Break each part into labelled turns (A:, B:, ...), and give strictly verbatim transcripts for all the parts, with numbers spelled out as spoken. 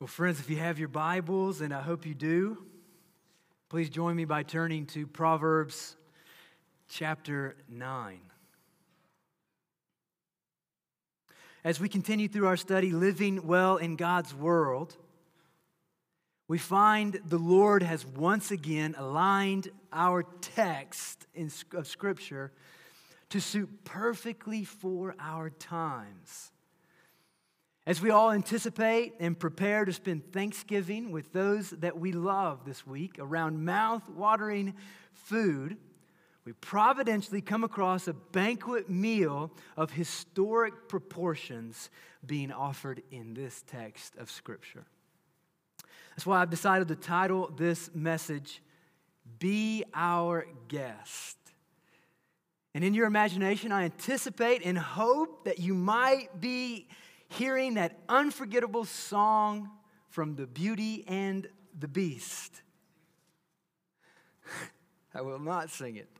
A: Well, friends, if you have your Bibles, and I hope you do, please join me by turning to Proverbs chapter nine. As we continue through our study, Living Well in God's World, we find the Lord has once again aligned our text in, of Scripture to suit perfectly for our times. As we all anticipate and prepare to spend Thanksgiving with those that we love this week around mouth-watering food, we providentially come across a banquet meal of historic proportions being offered in this text of Scripture. That's why I've decided to title this message, Be Our Guest. And in your imagination, I anticipate and hope that you might be hearing that unforgettable song from the Beauty and the Beast. I will not sing it.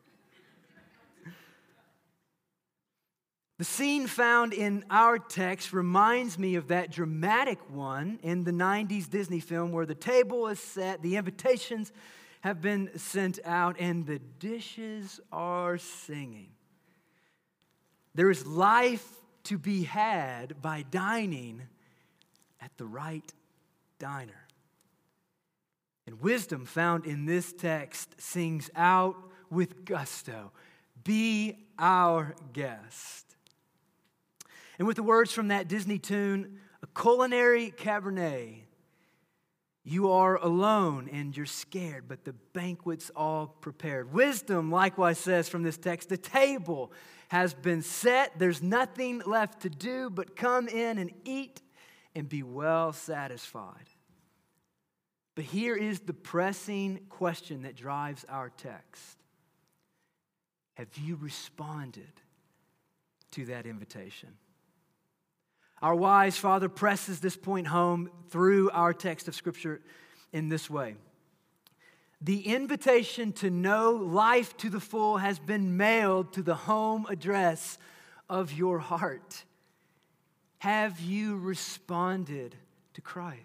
A: The scene found in our text reminds me of that dramatic one in the nineties Disney film where the table is set, the invitations have been sent out, and the dishes are singing. There is life to be had by dining at the right diner. And wisdom found in this text sings out with gusto, be our guest. And with the words from that Disney tune, a culinary cabernet, you are alone and you're scared, but the banquet's all prepared. Wisdom likewise says from this text, the table has been set. There's nothing left to do but come in and eat and be well satisfied. But here is the pressing question that drives our text. Have you responded to that invitation? Our wise Father presses this point home through our text of Scripture in this way. The invitation to know life to the full has been mailed to the home address of your heart. Have you responded to Christ?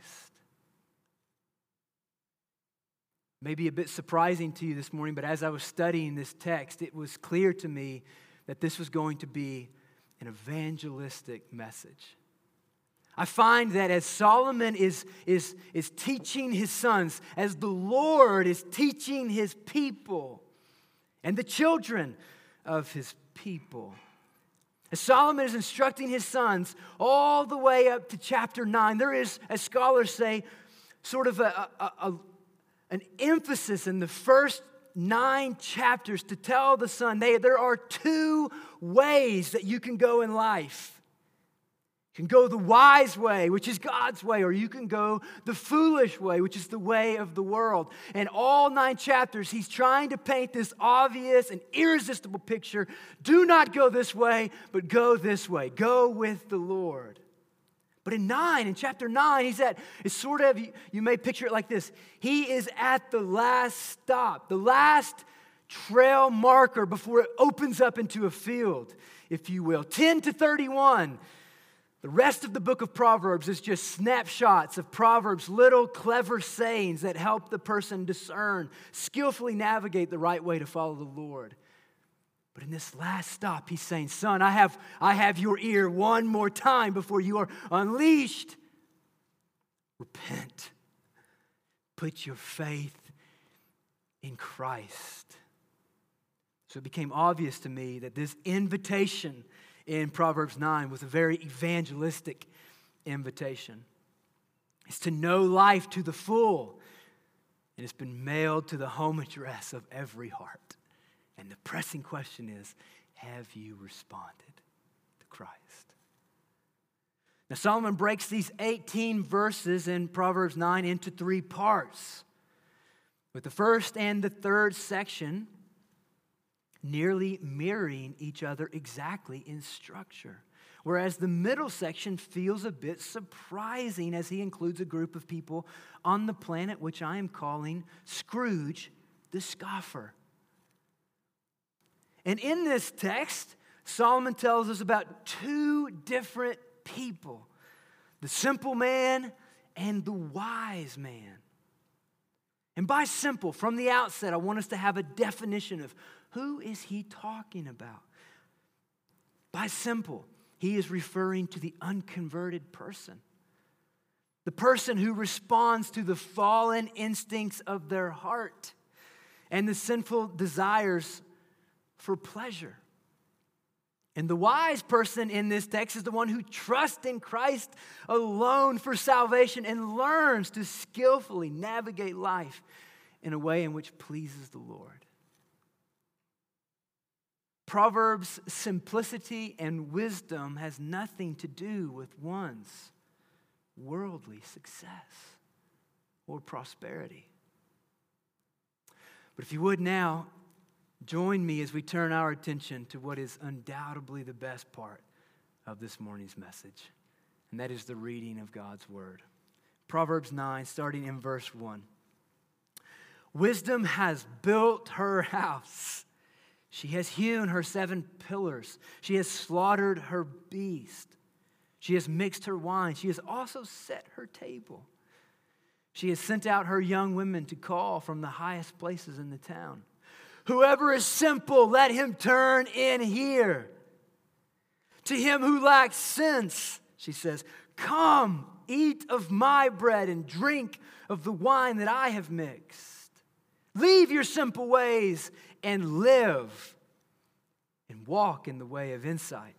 A: Maybe a bit surprising to you this morning, but as I was studying this text, it was clear to me that this was going to be an evangelistic message. I find that as Solomon is, is, is teaching his sons, as the Lord is teaching his people and the children of his people, as Solomon is instructing his sons all the way up to chapter nine, there is, as scholars say, sort of a, a, a, an emphasis in the first nine chapters to tell the son, they, there are two ways that you can go in life. You can go the wise way, which is God's way, or you can go the foolish way, which is the way of the world. And all nine chapters, he's trying to paint this obvious and irresistible picture. Do not go this way, but go this way. Go with the Lord. But in nine, in chapter nine, he's at, it's sort of, you, you may picture it like this. He is at the last stop, the last trail marker before it opens up into a field, if you will. ten to thirty-one. The rest of the book of Proverbs is just snapshots of Proverbs, little clever sayings that help the person discern, skillfully navigate the right way to follow the Lord. But in this last stop, he's saying, son, I have, I have your ear one more time before you are unleashed. Repent. Put your faith in Christ. So it became obvious to me that this invitation in Proverbs nine was a very evangelistic invitation. It's to know life to the full. And it's been mailed to the home address of every heart. And the pressing question is, have you responded to Christ? Now Solomon breaks these eighteen verses in Proverbs nine into three parts. With the first and the third section nearly mirroring each other exactly in structure. Whereas the middle section feels a bit surprising as he includes a group of people on the planet which I am calling Scrooge the Scoffer. And in this text, Solomon tells us about two different people, the simple man and the wise man. And by simple, from the outset, I want us to have a definition of who is he talking about. By simple, he is referring to the unconverted person. The person who responds to the fallen instincts of their heart and the sinful desires for pleasure. And the wise person in this text is the one who trusts in Christ alone for salvation and learns to skillfully navigate life in a way in which pleases the Lord. Proverbs' simplicity and wisdom has nothing to do with one's worldly success or prosperity. But if you would now, join me as we turn our attention to what is undoubtedly the best part of this morning's message, and that is the reading of God's Word. Proverbs nine, starting in verse one. Wisdom has built her house. She has hewn her seven pillars. She has slaughtered her beast. She has mixed her wine. She has also set her table. She has sent out her young women to call from the highest places in the town. Whoever is simple, let him turn in here. To him who lacks sense, she says, come, eat of my bread and drink of the wine that I have mixed. Leave your simple ways and live and walk in the way of insight.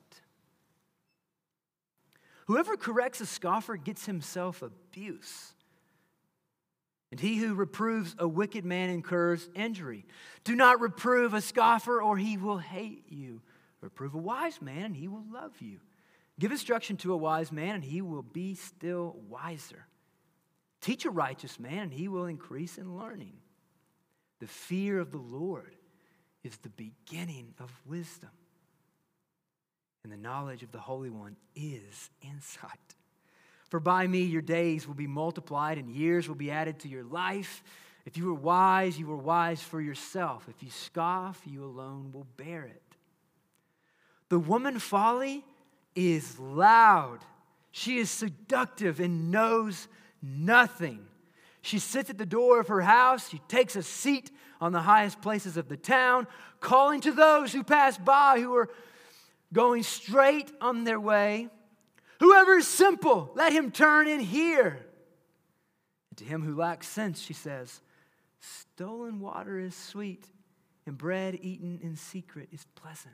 A: Whoever corrects a scoffer gets himself abuse, and he who reproves a wicked man incurs injury. Do not reprove a scoffer, or he will hate you. Reprove a wise man, and he will love you. Give instruction to a wise man, and he will be still wiser. Teach a righteous man, and he will increase in learning. The fear of the Lord is the beginning of wisdom, and the knowledge of the Holy One is insight. For by me your days will be multiplied and years will be added to your life. If you were wise, you were wise for yourself. If you scoff, you alone will bear it. The woman folly is loud. She is seductive and knows nothing. She sits at the door of her house. She takes a seat on the highest places of the town, calling to those who pass by who are going straight on their way. Whoever is simple, let him turn in here. And to him who lacks sense, she says, stolen water is sweet, and bread eaten in secret is pleasant.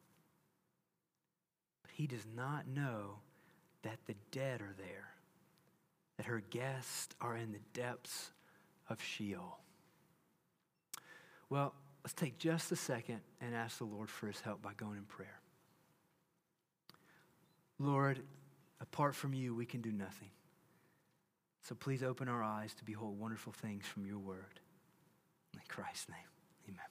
A: But he does not know that the dead are there, that her guests are in the depths of Sheol. Well, let's take just a second and ask the Lord for his help by going in prayer. Lord, apart from you, we can do nothing. So please open our eyes to behold wonderful things from your word. In Christ's name, amen.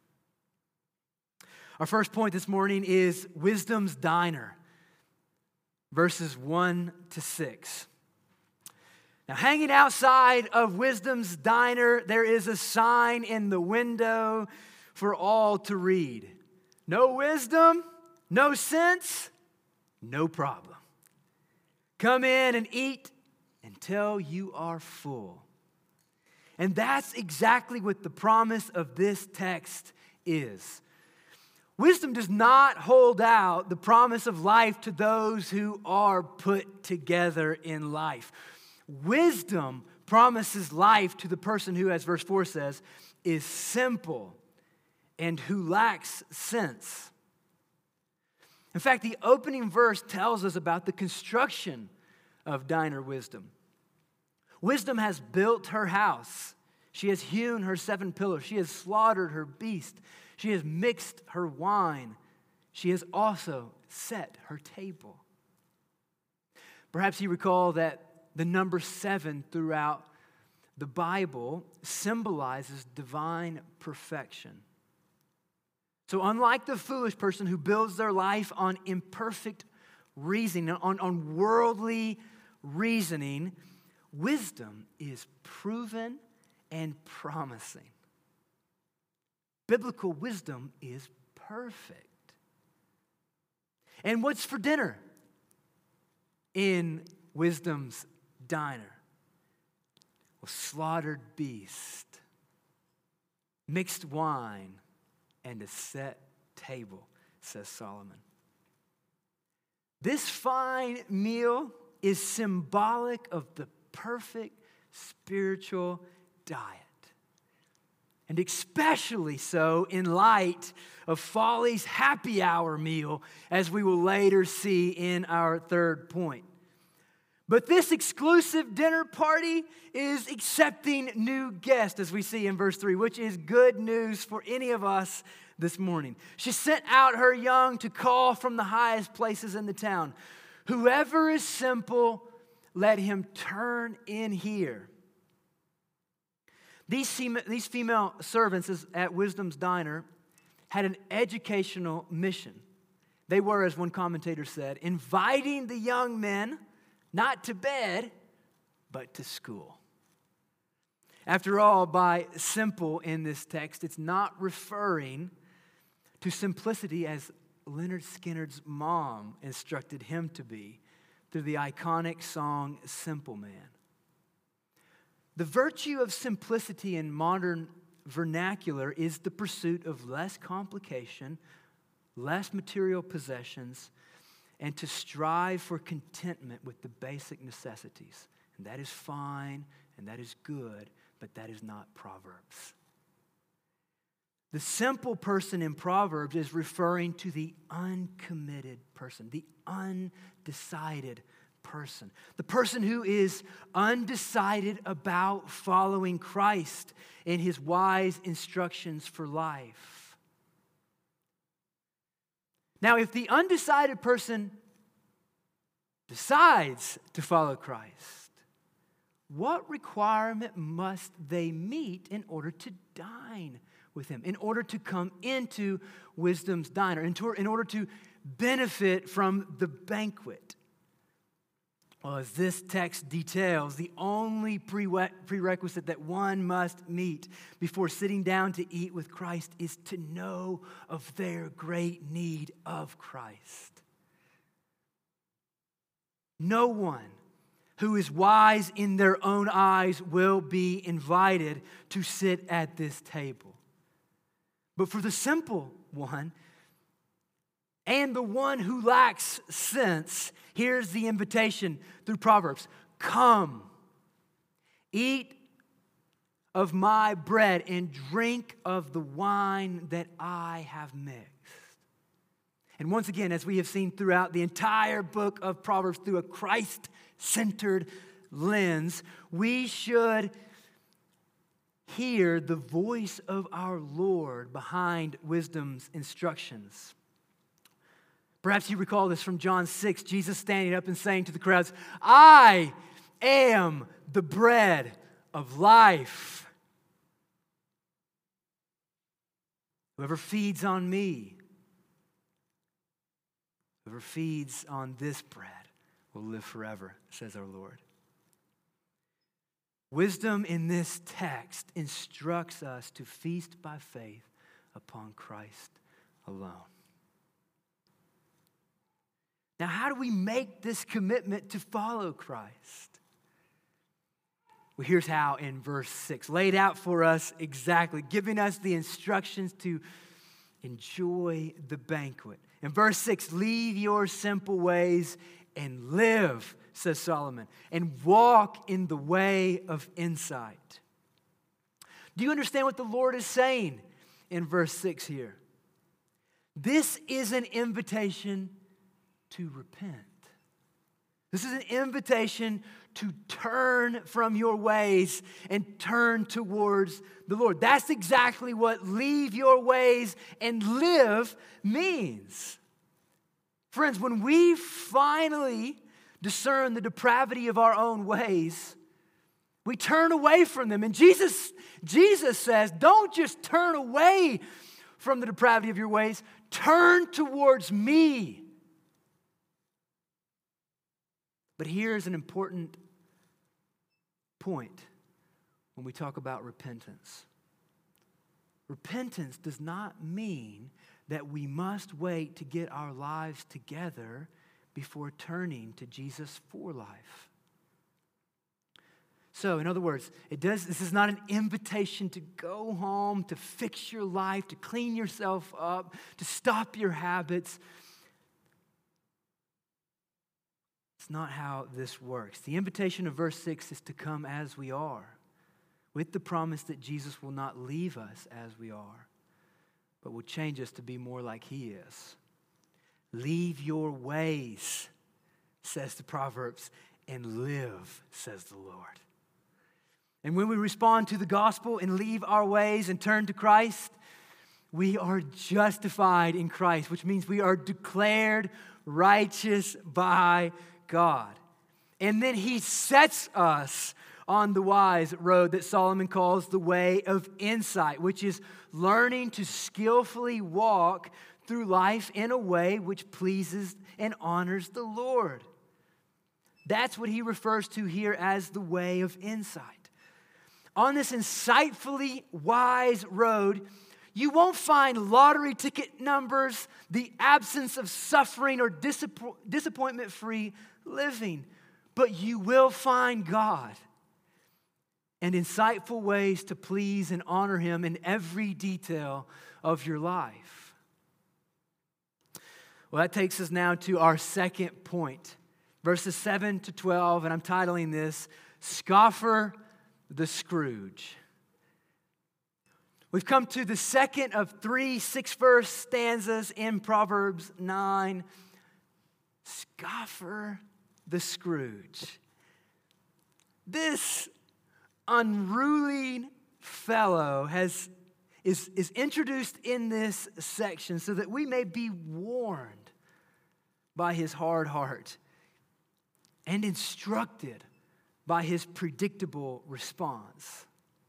A: Our first point this morning is Wisdom's Diner, verses one to six. Now, hanging outside of Wisdom's Diner, there is a sign in the window for all to read. No wisdom, no sense, no problem. Come in and eat until you are full. And that's exactly what the promise of this text is. Wisdom does not hold out the promise of life to those who are put together in life. Wisdom promises life to the person who, as verse four says, is simple and who lacks sense. In fact, the opening verse tells us about the construction of diner wisdom. Wisdom has built her house. She has hewn her seven pillars. She has slaughtered her beast. She has mixed her wine. She has also set her table. Perhaps you recall that the number seven throughout the Bible symbolizes divine perfection. So unlike the foolish person who builds their life on imperfect reasoning, on, on worldly reasoning, wisdom is proven and promising. Biblical wisdom is perfect. And what's for dinner in Wisdom's Diner? well, slaughtered beast, mixed wine, and a set table, says Solomon. This fine meal is symbolic of the perfect spiritual diet. And especially so in light of Folly's happy hour meal, as we will later see in our third point. But this exclusive dinner party is accepting new guests, as we see in verse three, which is good news for any of us this morning. She sent out her young to call from the highest places in the town. Whoever is simple, let him turn in here. These female, these female servants at Wisdom's Diner had an educational mission. They were, as one commentator said, inviting the young men not to bed, but to school. After all, by simple in this text, it's not referring to simplicity as Leonard Skinner's mom instructed him to be through the iconic song, Simple Man. The virtue of simplicity in modern vernacular is the pursuit of less complication, less material possessions, and to strive for contentment with the basic necessities. And that is fine, and that is good, but that is not Proverbs. The simple person in Proverbs is referring to the uncommitted person, the undecided person, the person who is undecided about following Christ in his wise instructions for life. Now, if the undecided person decides to follow Christ, what requirement must they meet in order to dine with him, in order to come into Wisdom's Diner, in order to benefit from the banquet? Well, as this text details, the only prerequisite that one must meet before sitting down to eat with Christ is to know of their great need of Christ. No one who is wise in their own eyes will be invited to sit at this table. But for the simple one, and the one who lacks sense, here's the invitation through Proverbs. Come, eat of my bread and drink of the wine that I have mixed. And once again, as we have seen throughout the entire book of Proverbs through a Christ-centered lens, we should hear the voice of our Lord behind wisdom's instructions. Perhaps you recall this from John six, Jesus standing up and saying to the crowds, I am the bread of life. Whoever feeds on me, whoever feeds on this bread will live forever, says our Lord. Wisdom in this text instructs us to feast by faith upon Christ alone. Now, how do we make this commitment to follow Christ? Well, here's how in verse six, laid out for us exactly, giving us the instructions to enjoy the banquet. In verse six, leave your simple ways and live, says Solomon, and walk in the way of insight. Do you understand what the Lord is saying in verse six here? This is an invitation to repent. This is an invitation to turn from your ways and turn towards the Lord. That's exactly what leave your ways and live means. Friends, when we finally discern the depravity of our own ways, we turn away from them. And Jesus, Jesus says, don't just turn away from the depravity of your ways, turn towards me. But here's an important point when we talk about repentance. Repentance does not mean that we must wait to get our lives together before turning to Jesus for life. So, in other words, it does. This is not an invitation to go home, to fix your life, to clean yourself up, to stop your habits. It's not how this works. The invitation of verse six is to come as we are, with the promise that Jesus will not leave us as we are, but will change us to be more like He is. Leave your ways, says the Proverbs, and live, says the Lord. And when we respond to the gospel and leave our ways and turn to Christ, we are justified in Christ, which means we are declared righteous by God. And then He sets us on the wise road that Solomon calls the way of insight, which is learning to skillfully walk through life in a way which pleases and honors the Lord. That's what he refers to here as the way of insight. On this insightfully wise road, you won't find lottery ticket numbers, the absence of suffering or disapp- disappointment-free living, but you will find God and insightful ways to please and honor Him in every detail of your life. Well, that takes us now to our second point, verses seven to twelve, and I'm titling this, Scoffer the Scrooge. We've come to the second of three six-verse stanzas in Proverbs nine. Scoffer the Scrooge. This unruly fellow has, is, is introduced in this section so that we may be warned by his hard heart and instructed by his predictable response.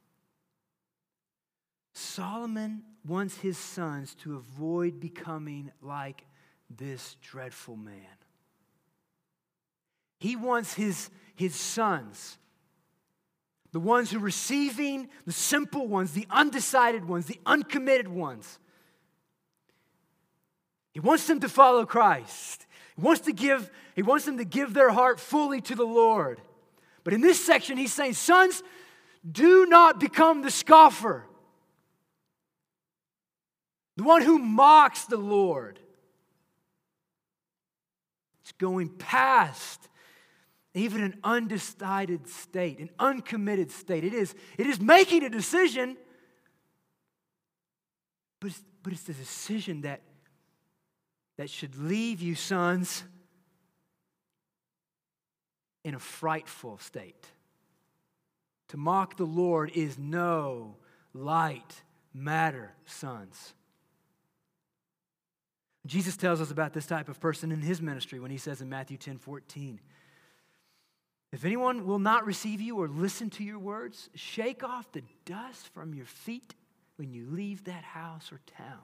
A: Solomon wants his sons to avoid becoming like this dreadful man. He wants his, his sons, the ones who are receiving, the simple ones, the undecided ones, the uncommitted ones. He wants them to follow Christ. He wants to give, he wants them to give their heart fully to the Lord. But in this section, he's saying, sons, do not become the scoffer, the one who mocks the Lord. It's going past even an undecided state, an uncommitted state. It is, it is making a decision, but it's, but it's the decision that, that should leave you, sons, in a frightful state. To mock the Lord is no light matter, sons. Jesus tells us about this type of person in his ministry when he says in Matthew ten fourteen, if anyone will not receive you or listen to your words, shake off the dust from your feet when you leave that house or town.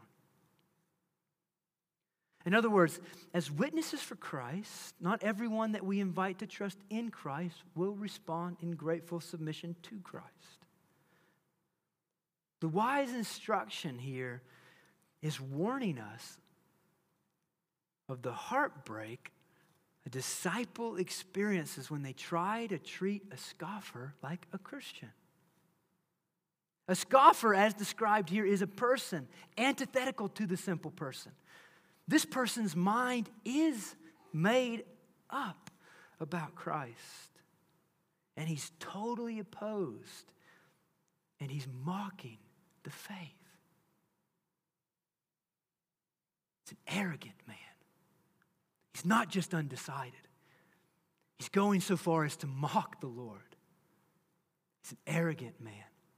A: In other words, as witnesses for Christ, not everyone that we invite to trust in Christ will respond in grateful submission to Christ. The wise instruction here is warning us of the heartbreak a disciple experiences when they try to treat a scoffer like a Christian. A scoffer, as described here, is a person antithetical to the simple person. This person's mind is made up about Christ, and he's totally opposed, and he's mocking the faith. It's an arrogant man. He's not just undecided. He's going so far as to mock the Lord. He's an arrogant man.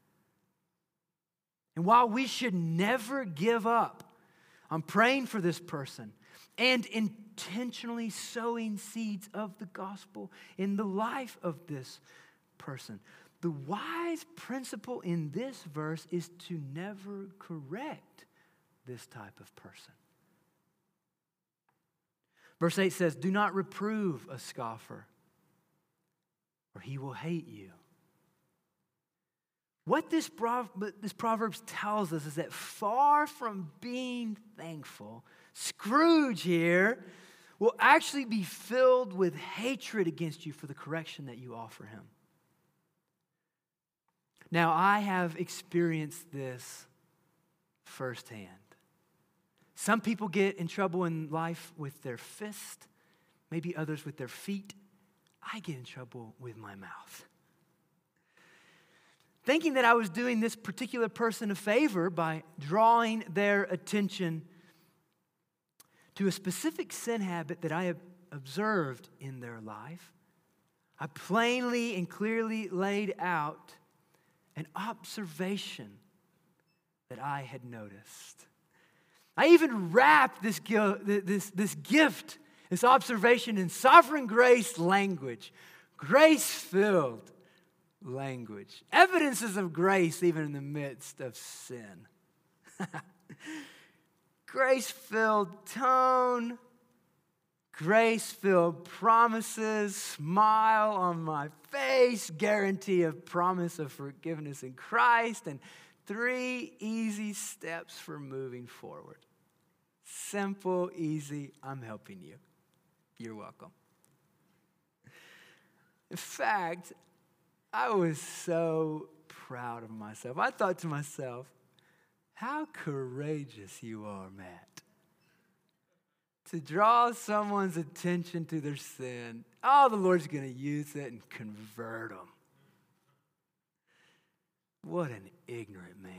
A: And while we should never give up on praying for this person and intentionally sowing seeds of the gospel in the life of this person, the wise principle in this verse is to never correct this type of person. Verse eight says, do not reprove a scoffer, or he will hate you. What this, prov- this Proverbs tells us is that far from being thankful, Scrooge here will actually be filled with hatred against you for the correction that you offer him. Now, I have experienced this firsthand. Some people get in trouble in life with their fist, maybe others with their feet. I get in trouble with my mouth. Thinking that I was doing this particular person a favor by drawing their attention to a specific sin habit that I have observed in their life, I plainly and clearly laid out an observation that I had noticed. I even wrapped this, this, this gift, this observation in sovereign grace language, grace-filled language, evidences of grace even in the midst of sin. Grace-filled tone, grace-filled promises, smile on my face, guarantee of promise of forgiveness in Christ, and three easy steps for moving forward. Simple, easy, I'm helping you. You're welcome. In fact, I was so proud of myself. I thought to myself, how courageous you are, Matt. To draw someone's attention to their sin. Oh, the Lord's going to use it and convert them. What an ignorant man.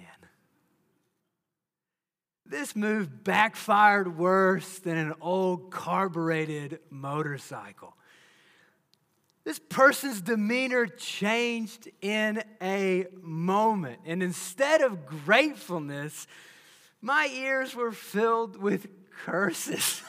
A: This move backfired worse than an old carbureted motorcycle. This person's demeanor changed in a moment. And instead of gratefulness, my ears were filled with curses.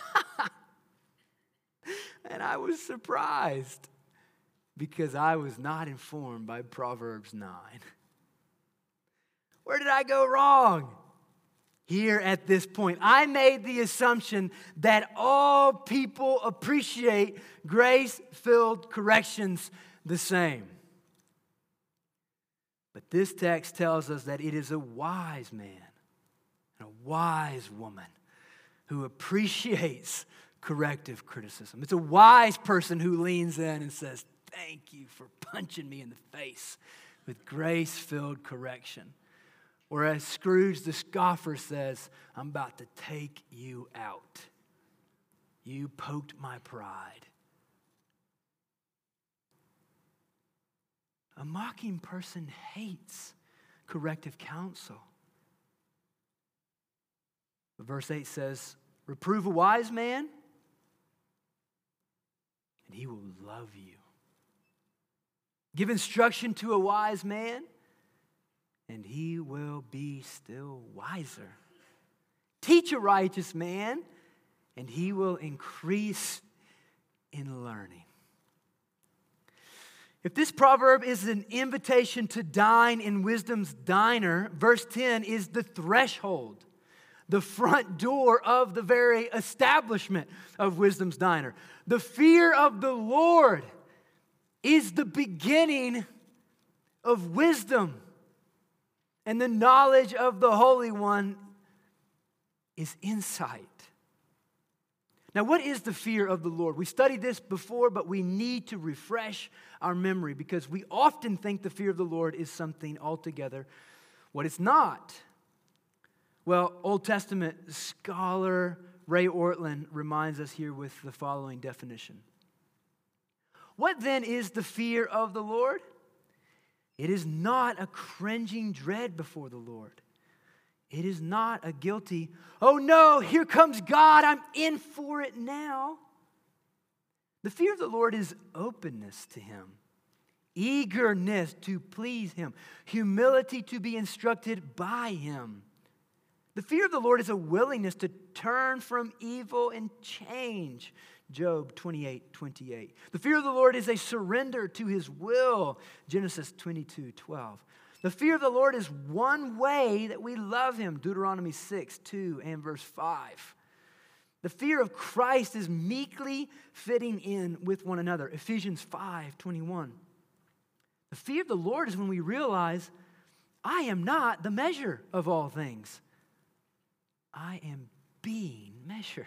A: And I was surprised because I was not informed by Proverbs nine. Where did I go wrong? Here at this point, I made the assumption that all people appreciate grace-filled corrections the same. But this text tells us that it is a wise man and a wise woman who appreciates corrective criticism. It's a wise person who leans in and says, "Thank you for punching me in the face with grace-filled correction." Whereas Scrooge the scoffer says, "I'm about to take you out. You poked my pride." A mocking person hates corrective counsel. Verse eight says, "Reprove a wise man, and he will love you. Give instruction to a wise man, and he will be still wiser. Teach a righteous man, and he will increase in learning." If this proverb is an invitation to dine in wisdom's diner, verse ten is the threshold, the front door of the very establishment of wisdom's diner. The fear of the Lord is the beginning of wisdom. And the knowledge of the Holy One is insight. Now, what is the fear of the Lord? We studied this before, but we need to refresh our memory because we often think the fear of the Lord is something altogether what it's not. Well, Old Testament scholar Ray Ortlund reminds us here with the following definition. What then is the fear of the Lord? It is not a cringing dread before the Lord. It is not a guilty, "Oh no, here comes God, I'm in for it now." The fear of the Lord is openness to Him, eagerness to please Him, humility to be instructed by Him. The fear of the Lord is a willingness to turn from evil and change. Job twenty-eight twenty-eight. The fear of the Lord is a surrender to His will. Genesis twenty-two twelve. The fear of the Lord is one way that we love Him. Deuteronomy six two and verse five. The fear of Christ is meekly fitting in with one another. Ephesians five twenty-one. The fear of the Lord is when we realize, I am not the measure of all things. I am being measured.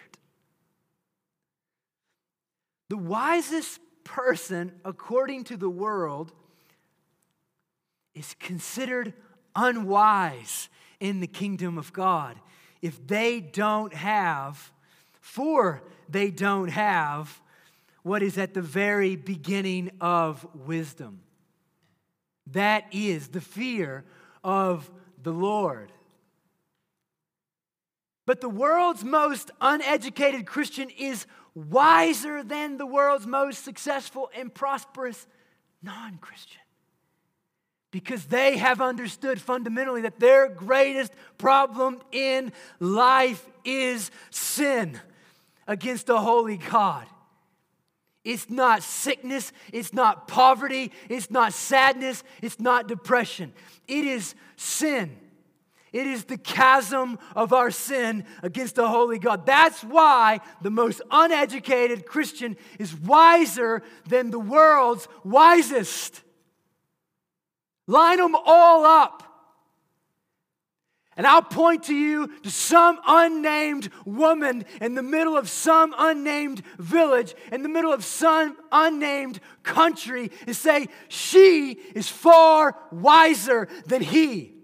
A: The wisest person, according to the world, is considered unwise in the kingdom of God if they don't have, for they don't have what is at the very beginning of wisdom. That is the fear of the Lord. But the world's most uneducated Christian is wiser than the world's most successful and prosperous non-Christian. Because they have understood fundamentally that their greatest problem in life is sin against a holy God. It's not sickness, it's not poverty, it's not sadness, it's not depression. It is sin. It is the chasm of our sin against the holy God. That's why the most uneducated Christian is wiser than the world's wisest. Line them all up. And I'll point to you to some unnamed woman in the middle of some unnamed village, in the middle of some unnamed country, and say, she is far wiser than he.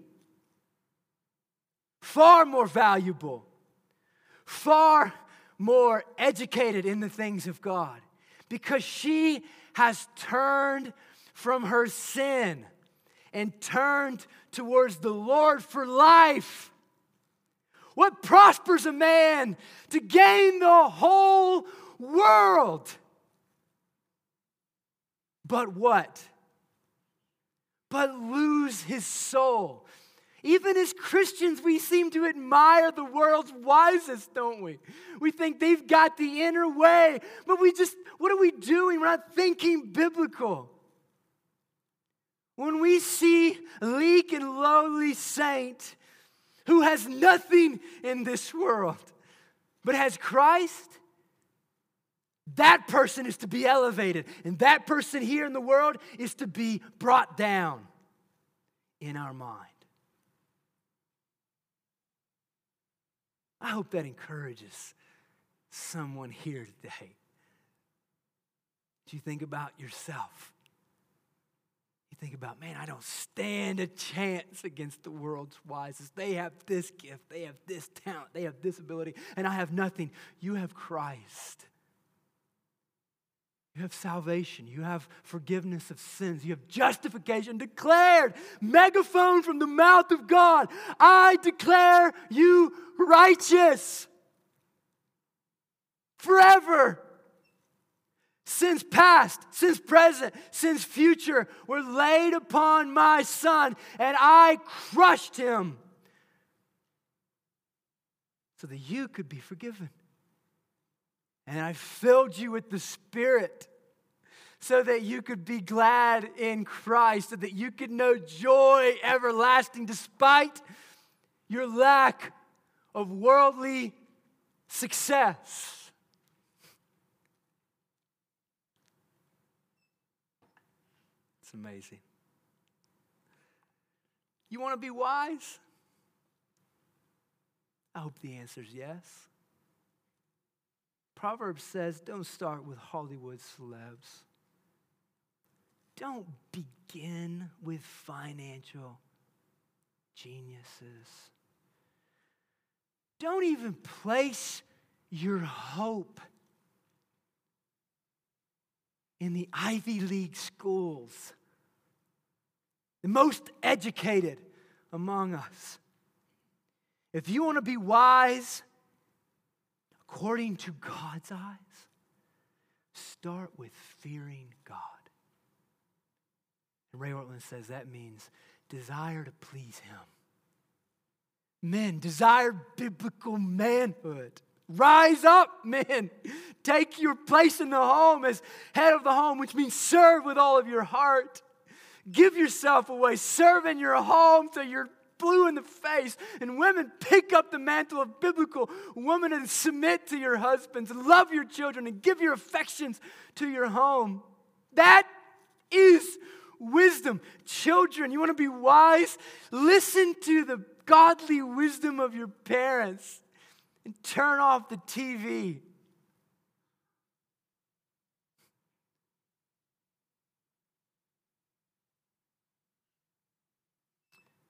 A: Far more valuable. Far more educated in the things of God. Because she has turned from her sin and turned towards the Lord for life. What prospers a man to gain the whole world? But what? But lose his soul. Even as Christians, we seem to admire the world's wisest, don't we? We think they've got the inner way, but we just, what are we doing? We're not thinking biblical. When we see a meek and lowly saint who has nothing in this world but has Christ, that person is to be elevated. And that person here in the world is to be brought down in our mind. I hope that encourages someone here today. Do you think about yourself? You think about, man, I don't stand a chance against the world's wisest. They have this gift, they have this talent, they have this ability, and I have nothing. You have Christ. You have salvation. You have forgiveness of sins. You have justification declared. Megaphone from the mouth of God. I declare you righteous forever. Sins past, sins present, sins future were laid upon my Son, and I crushed him so that you could be forgiven. And I filled you with the Spirit so that you could be glad in Christ, so that you could know joy everlasting despite your lack of worldly success. It's amazing. You want to be wise? I hope the answer is yes. Proverbs says, don't start with Hollywood celebs. Don't begin with financial geniuses. Don't even place your hope in the Ivy League schools, the most educated among us. If you want to be wise, according to God's eyes, start with fearing God. And Ray Ortlund says that means desire to please Him. Men, desire biblical manhood. Rise up, men. Take your place in the home as head of the home, which means serve with all of your heart. Give yourself away. Serve in your home till you're blue in the face. And women, pick up the mantle of biblical woman and submit to your husbands and love your children and give your affections to your home. That is wisdom. Children, you want to be wise? Listen to the godly wisdom of your parents and turn off the T V.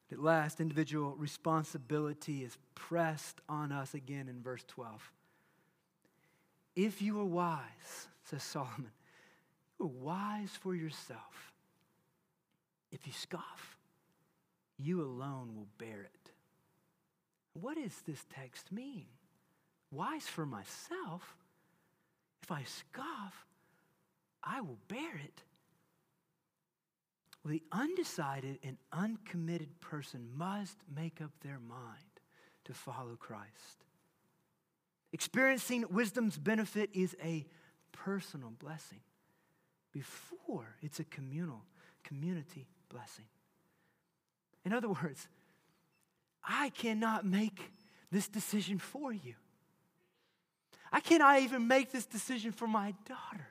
A: At last, individual responsibility is pressed on us again in verse twelve. If you are wise, says Solomon, you are wise for yourself. If you scoff, you alone will bear it. What does this text mean? Wise for myself? If I scoff, I will bear it. Well, the undecided and uncommitted person must make up their mind to follow Christ. Experiencing wisdom's benefit is a personal blessing before it's a communal, community blessing. In other words, I cannot make this decision for you. I cannot even make this decision for my daughter.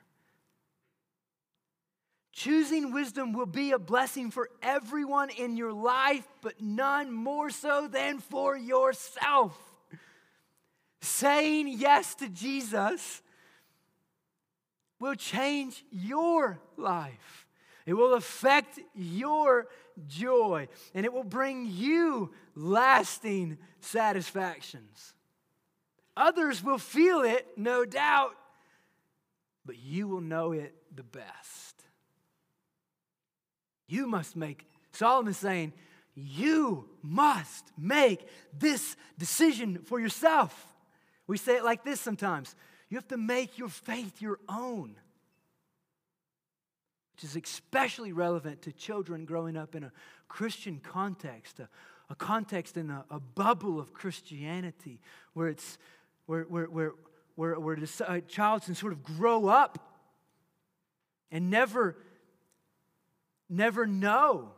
A: Choosing wisdom will be a blessing for everyone in your life, but none more so than for yourself. Saying yes to Jesus will change your life. It will affect your joy, and it will bring you lasting satisfactions. Others will feel it, no doubt, but you will know it the best. You must make, Solomon's saying, you must make this decision for yourself. We say it like this sometimes. You have to make your faith your own, which is especially relevant to children growing up in a Christian context, a, a context in a, a bubble of Christianity where it's where where where where, where a child can sort of grow up and never never know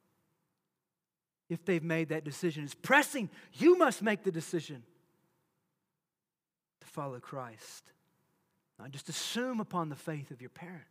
A: if they've made that decision. It's pressing. You must make the decision to follow Christ. Not just assume upon the faith of your parents.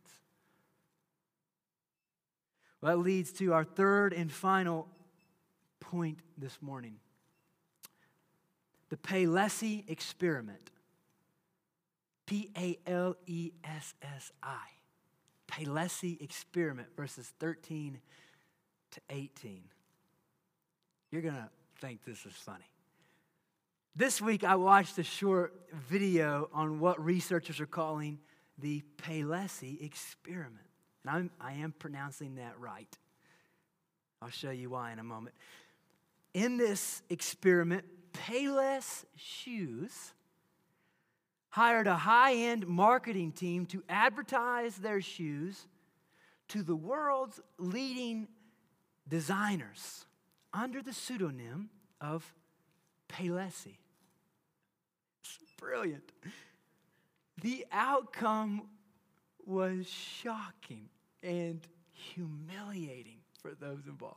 A: Well, that leads to our third and final point this morning. The Palesi experiment. P A L E S S I. Palesi experiment, verses thirteen to eighteen. You're going to think this is funny. This week I watched a short video on what researchers are calling the Palesi experiment. And I'm, I am pronouncing that right. I'll show you why in a moment. In this experiment, Payless Shoes hired a high-end marketing team to advertise their shoes to the world's leading designers under the pseudonym of Palesi. It's brilliant. The outcome was shocking and humiliating for those involved.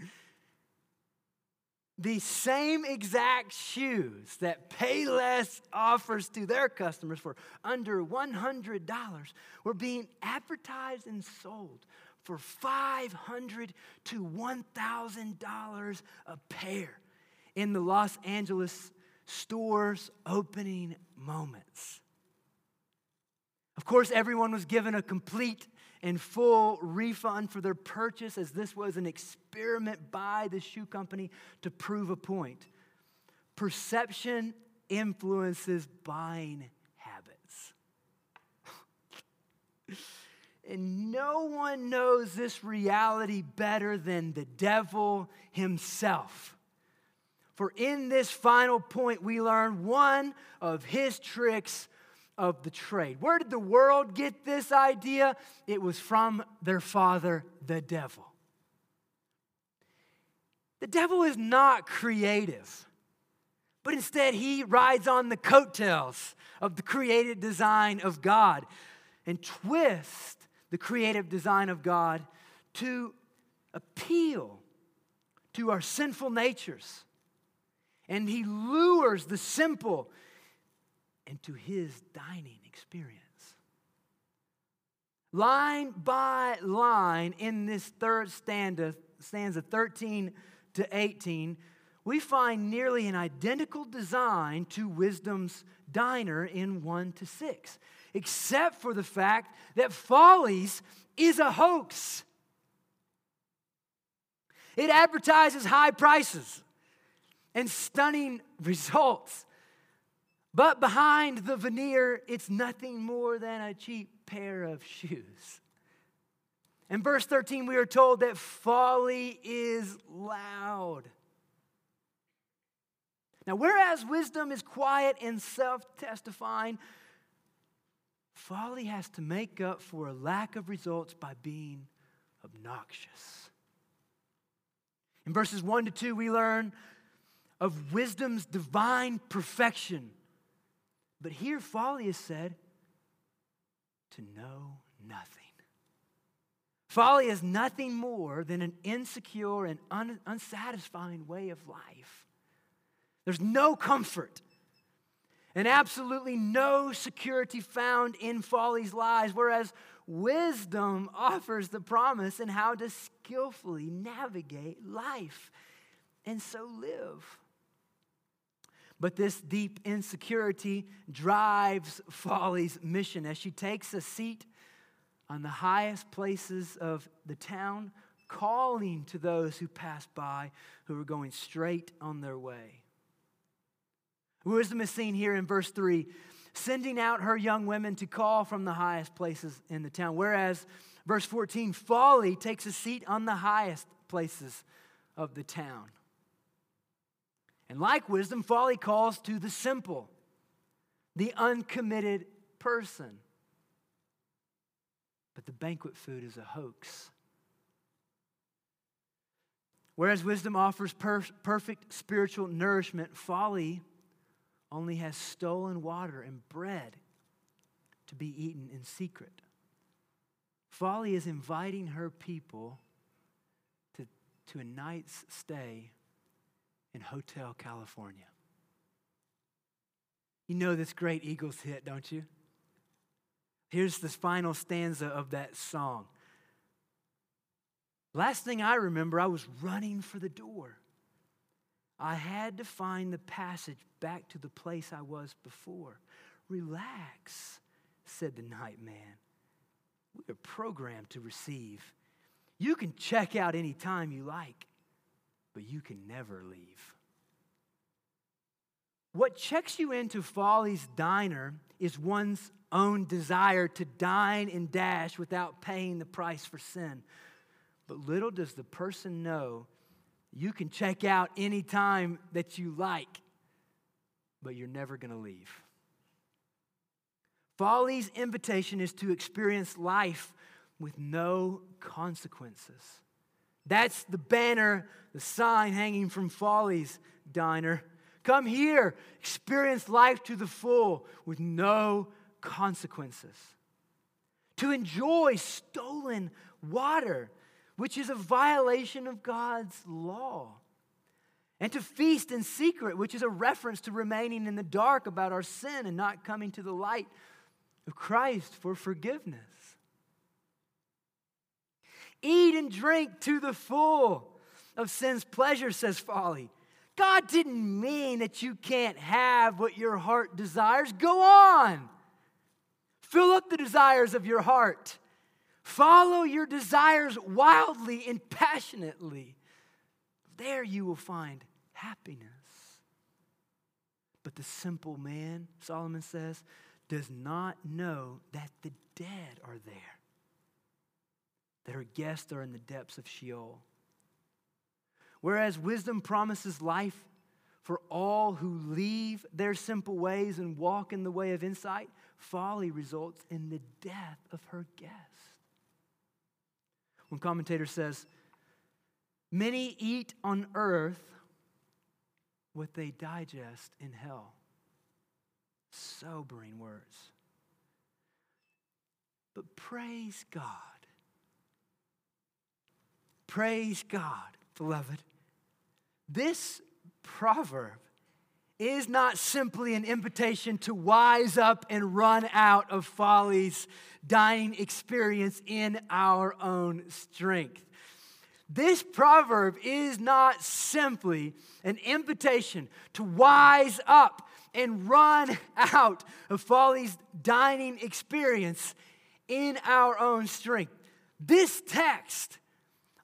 A: The same exact shoes that Payless offers to their customers for under one hundred dollars were being advertised and sold for five hundred dollars to one thousand dollars a pair in the Los Angeles store's opening moments. Of course, everyone was given a complete and full refund for their purchase, as this was an experiment by the shoe company to prove a point. Perception influences buying habits. And no one knows this reality better than the devil himself. For in this final point, we learn one of his tricks of the trade. Where did the world get this idea? It was from their father, the devil. The devil is not creative, but instead he rides on the coattails of the creative design of God and twists the creative design of God to appeal to our sinful natures. And he lures the simple into his dining experience. Line by line in this third stanza, stanza thirteen to eighteen, we find nearly an identical design to wisdom's diner in one to six, except for the fact that Follies is a hoax. It advertises high prices and stunning results. But behind the veneer, it's nothing more than a cheap pair of shoes. In verse thirteen, we are told that folly is loud. Now, whereas wisdom is quiet and self-testifying, folly has to make up for a lack of results by being obnoxious. In verses one to two, we learn of wisdom's divine perfection. But here, folly is said to know nothing. Folly is nothing more than an insecure and un- unsatisfying way of life. There's no comfort and absolutely no security found in folly's lies, whereas wisdom offers the promise in how to skillfully navigate life and so live. But this deep insecurity drives folly's mission as she takes a seat on the highest places of the town, calling to those who pass by who are going straight on their way. Wisdom is seen here in verse three, sending out her young women to call from the highest places in the town. Whereas, verse fourteen, folly takes a seat on the highest places of the town. And like wisdom, folly calls to the simple, the uncommitted person. But the banquet food is a hoax. Whereas wisdom offers per- perfect spiritual nourishment, folly only has stolen water and bread to be eaten in secret. Folly is inviting her people to, to a night's stay in Hotel California. You know this great Eagles hit, don't you? Here's the final stanza of that song. Last thing I remember, I was running for the door. I had to find the passage back to the place I was before. Relax, said the night man. We are programmed to receive. You can check out any time you like, but you can never leave. What checks you into folly's diner is one's own desire to dine and dash without paying the price for sin. But little does the person know you can check out any time that you like, but you're never going to leave. Folly's invitation is to experience life with no consequences. That's the banner, the sign hanging from folly's diner. Come here, experience life to the full with no consequences. To enjoy stolen water, which is a violation of God's law. And to feast in secret, which is a reference to remaining in the dark about our sin and not coming to the light of Christ for forgiveness. Eat and drink to the full of sin's pleasure, says folly. God didn't mean that you can't have what your heart desires. Go on. Fill up the desires of your heart. Follow your desires wildly and passionately. There you will find happiness. But the simple man, Solomon says, does not know that the dead are there. That her guests are in the depths of Sheol. Whereas wisdom promises life for all who leave their simple ways and walk in the way of insight, folly results in the death of her guest. One commentator says, many eat on earth what they digest in hell. Sobering words. But praise God. Praise God, beloved. This proverb is not simply an invitation to wise up and run out of folly's dining experience in our own strength. This proverb is not simply an invitation to wise up and run out of folly's dining experience in our own strength. This text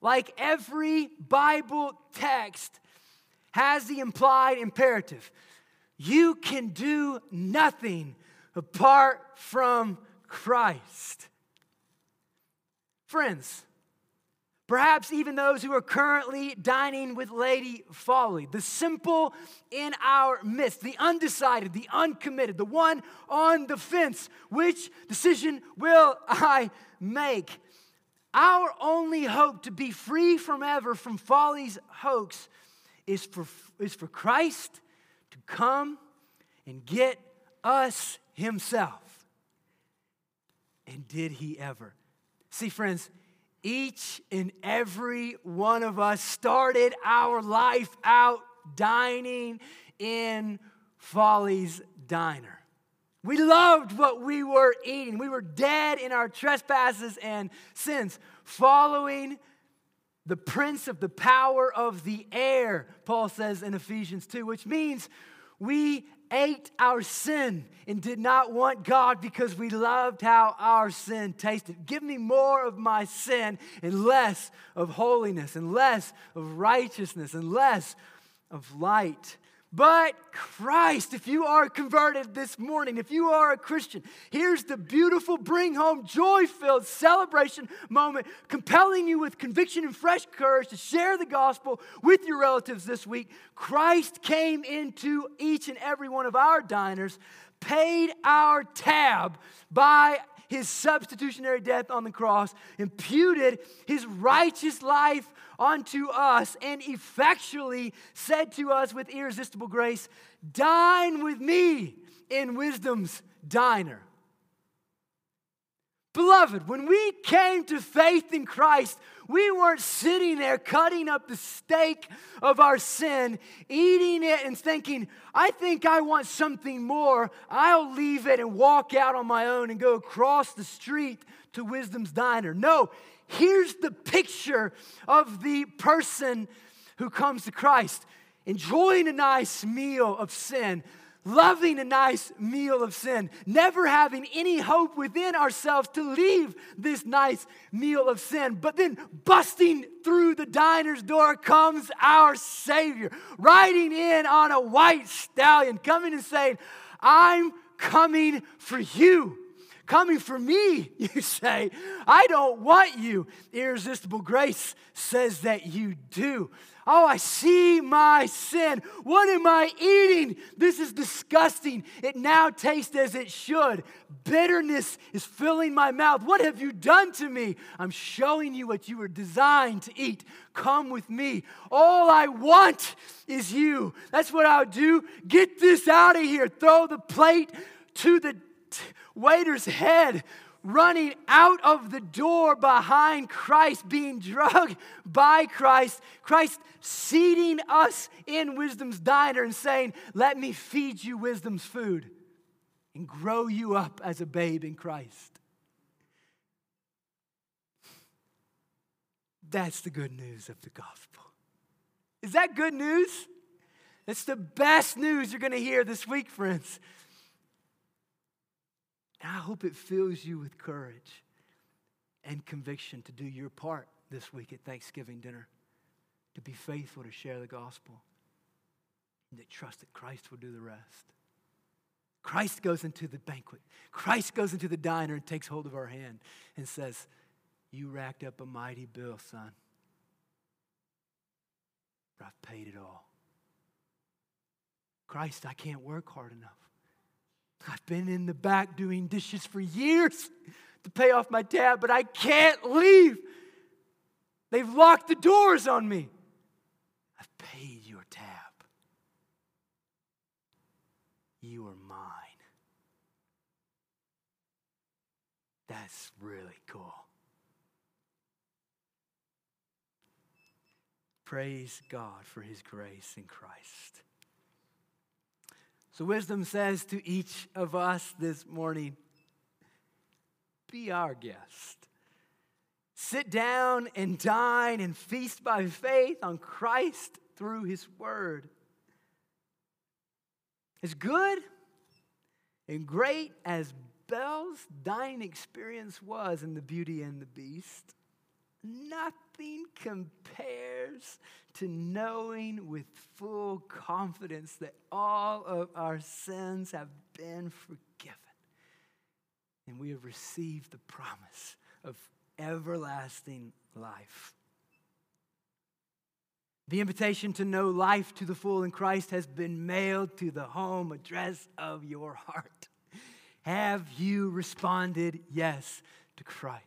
A: like every Bible text, has the implied imperative. You can do nothing apart from Christ. Friends, perhaps even those who are currently dining with Lady Folly, the simple in our midst, the undecided, the uncommitted, the one on the fence, which decision will I make? Our only hope to be free from ever from folly's hoax is for, is for Christ to come and get us himself. And did he ever? See, friends, each and every one of us started our life out dining in Folly's Diner. We loved what we were eating. We were dead in our trespasses and sins, following the prince of the power of the air, Paul says in Ephesians two, which means we ate our sin and did not want God because we loved how our sin tasted. Give me more of my sin and less of holiness and less of righteousness and less of light. But Christ, if you are converted this morning, if you are a Christian, here's the beautiful, bring home, joy-filled celebration moment, compelling you with conviction and fresh courage to share the gospel with your relatives this week. Christ came into each and every one of our diners, paid our tab by his substitutionary death on the cross, imputed his righteous life onto us, and effectually said to us with irresistible grace, dine with me in wisdom's diner. Beloved, when we came to faith in Christ, we weren't sitting there cutting up the steak of our sin, eating it and thinking, I think I want something more. I'll leave it and walk out on my own and go across the street to Wisdom's Diner. No, here's the picture of the person who comes to Christ, enjoying a nice meal of sin, loving a nice meal of sin, never having any hope within ourselves to leave this nice meal of sin. But then busting through the diner's door comes our Savior, riding in on a white stallion, coming and saying, I'm coming for you. Coming for me, you say. I don't want you. Irresistible grace says that you do. Oh, I see my sin. What am I eating? This is disgusting. It now tastes as it should. Bitterness is filling my mouth. What have you done to me? I'm showing you what you were designed to eat. Come with me. All I want is you. That's what I'll do. Get this out of here. Throw the plate to the waiter's head, running out of the door behind Christ, being drugged by Christ, Christ seating us in Wisdom's Diner and saying, let me feed you wisdom's food and grow you up as a babe in Christ. That's the good news of the gospel. Is that good news? It's the best news you're going to hear this week, friends. And I hope it fills you with courage and conviction to do your part this week at Thanksgiving dinner, to be faithful to share the gospel, and to trust that Christ will do the rest. Christ goes into the banquet. Christ goes into the diner and takes hold of our hand and says, you racked up a mighty bill, son, but I've paid it all. Christ, I can't work hard enough. I've been in the back doing dishes for years to pay off my tab, but I can't leave. They've locked the doors on me. I've paid your tab. You are mine. That's really cool. Praise God for his grace in Christ. So wisdom says to each of us this morning, be our guest. Sit down and dine and feast by faith on Christ through his word. As good and great as Belle's dining experience was in The Beauty and the Beast, nothing compares to knowing with full confidence that all of our sins have been forgiven. And we have received the promise of everlasting life. The invitation to know life to the full in Christ has been mailed to the home address of your heart. Have you responded yes to Christ?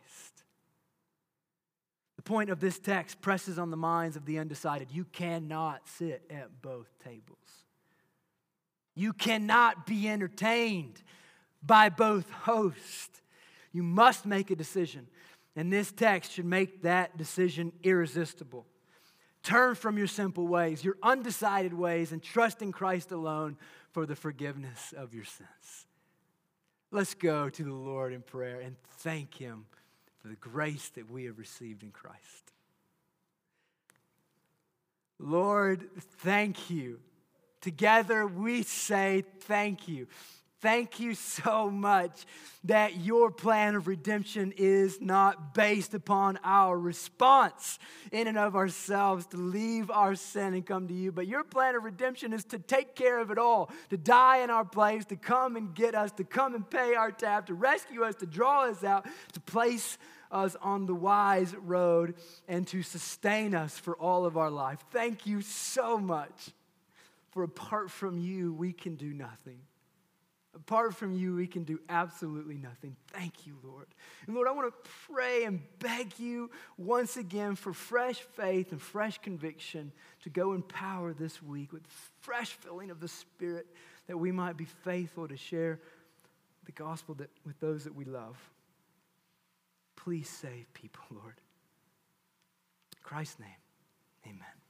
A: The point of this text presses on the minds of the undecided. You cannot sit at both tables. You cannot be entertained by both hosts. You must make a decision, and this text should make that decision irresistible. Turn from your simple ways, your undecided ways, and trust in Christ alone for the forgiveness of your sins. Let's go to the Lord in prayer and thank Him for the grace that we have received in Christ. Lord, thank you. Together we say thank you. Thank you so much that your plan of redemption is not based upon our response in and of ourselves to leave our sin and come to you. But your plan of redemption is to take care of it all, to die in our place, to come and get us, to come and pay our tab, to rescue us, to draw us out, to place us on the wise road, and to sustain us for all of our life. Thank you so much, for apart from you, we can do nothing. Apart from you, we can do absolutely nothing. Thank you, Lord. And Lord, I want to pray and beg you once again for fresh faith and fresh conviction to go in power this week with fresh filling of the Spirit, that we might be faithful to share the gospel that, with those that we love. Please save people, Lord. In Christ's name, amen.